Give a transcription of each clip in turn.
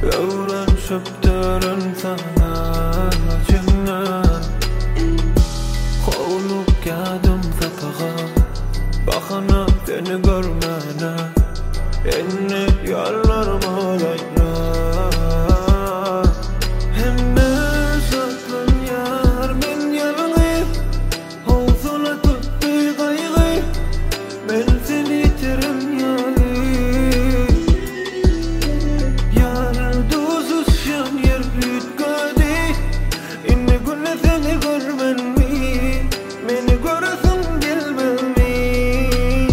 Öğrenşip dörün sana cennet Kovulup geldim sapağa Bakana seni görmene Enni yollarıma olayla Hemme saklan yar men yanını Hovsula tuttu kaygı Men seni yitirim yani Yar duzuz şan yer büyütkadi İnni günle seni görmen mi Meni göresin gelmem mi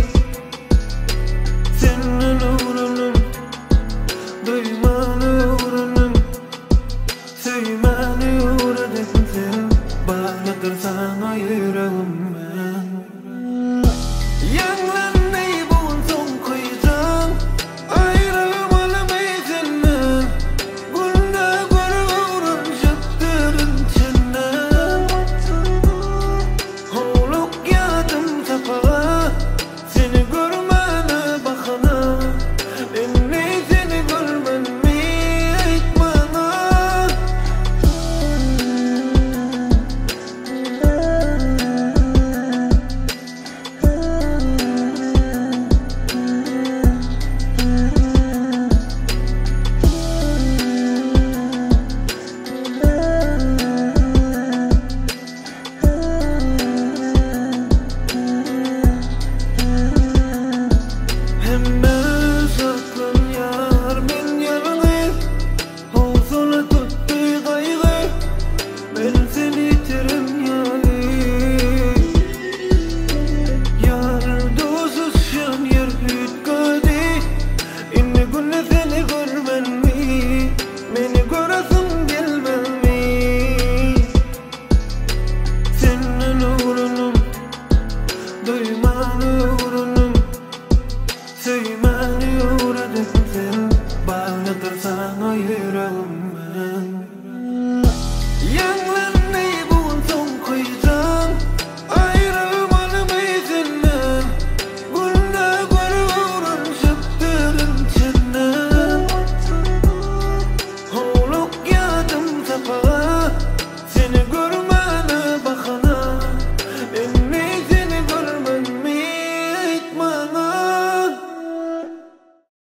Senin uğrunum Duymani uğrunum Söymani uğradım sen Bağladır sana yüreğim ben Yanlan ney buğun son kıysan Ayrım alamay senden Günde görü uğrun şıktırın çenden Hovluk yadım sapağa Seni görmene bakana Enni seni görmen mi aytmana Hemme saklan yar men yanını Hovsula tuttu kaygı Men seni yitirim yani Yar duzuz şan yer büyütkadi İnni günle seni görmen mi Meni göresin gelmem mi Senin uğrunum Duymani uğrunum Söymeni uğradım sen Bağladır sana yüreğim